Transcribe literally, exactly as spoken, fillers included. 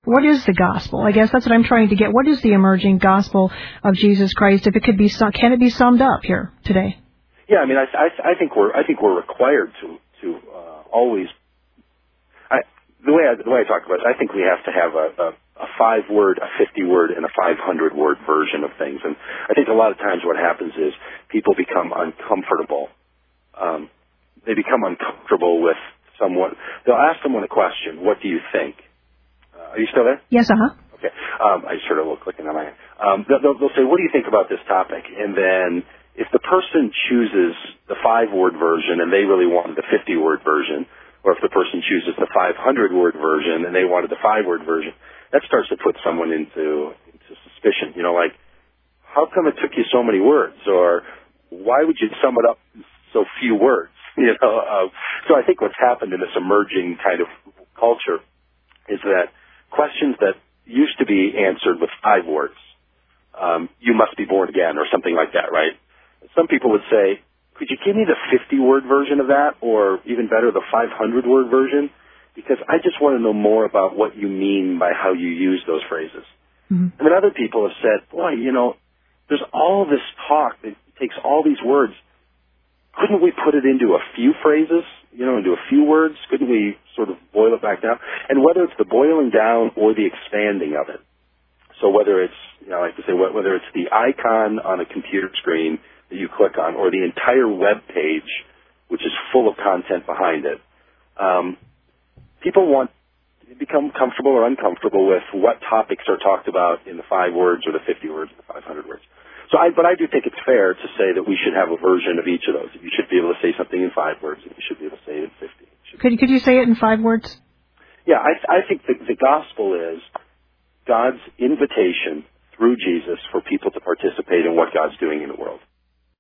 What is the gospel? I guess that's what I'm trying to get. What is the emerging gospel of Jesus Christ? If it could be, can it be summed up here today? Yeah, I mean, I, I, I think we're I think we're required to to uh, always. I, the way I, the way I talk about it, I think we have to have a, a, a five word, a fifty word, and a five hundred word version of things. And I think a lot of times what happens is people become uncomfortable. Um, they become uncomfortable with someone. They'll ask someone a question. What do you think? Uh, are you still there? Yes, uh huh. Okay. Um, I just heard a little clicking on my hand. Um, they'll, they'll say, "What do you think about this topic?" And then, if the person chooses the five-word version and they really wanted the fifty-word version, or if the person chooses the five hundred word version and they wanted the five-word version, that starts to put someone into into suspicion. You know, like, how come it took you so many words, or why would you sum it up in so few words? You know. Uh, so I think what's happened in this emerging kind of culture is that questions that used to be answered with five words, um, you must be born again or something like that, right? Some people would say, could you give me the fifty-word version of that, or even better, the five hundred word version? Because I just want to know more about what you mean by how you use those phrases. Mm-hmm. And then other people have said, boy, you know, there's all this talk that takes all these words. Couldn't we put it into a few phrases, you know, into a few words? Couldn't we sort of boil it back down? And whether it's the boiling down or the expanding of it. So whether it's, you know, I like to say, whether it's the icon on a computer screen that you click on, or the entire web page, which is full of content behind it, um, people want to become comfortable or uncomfortable with what topics are talked about in the five words or the fifty words or the five hundred words. So I, but I do think it's fair to say that we should have a version of each of those. You should be able to say something in five words, and you should be able to say it in fifty. Could, could you say it in five words? Yeah, I, I think the, the gospel is God's invitation through Jesus for people to participate in what God's doing in the world.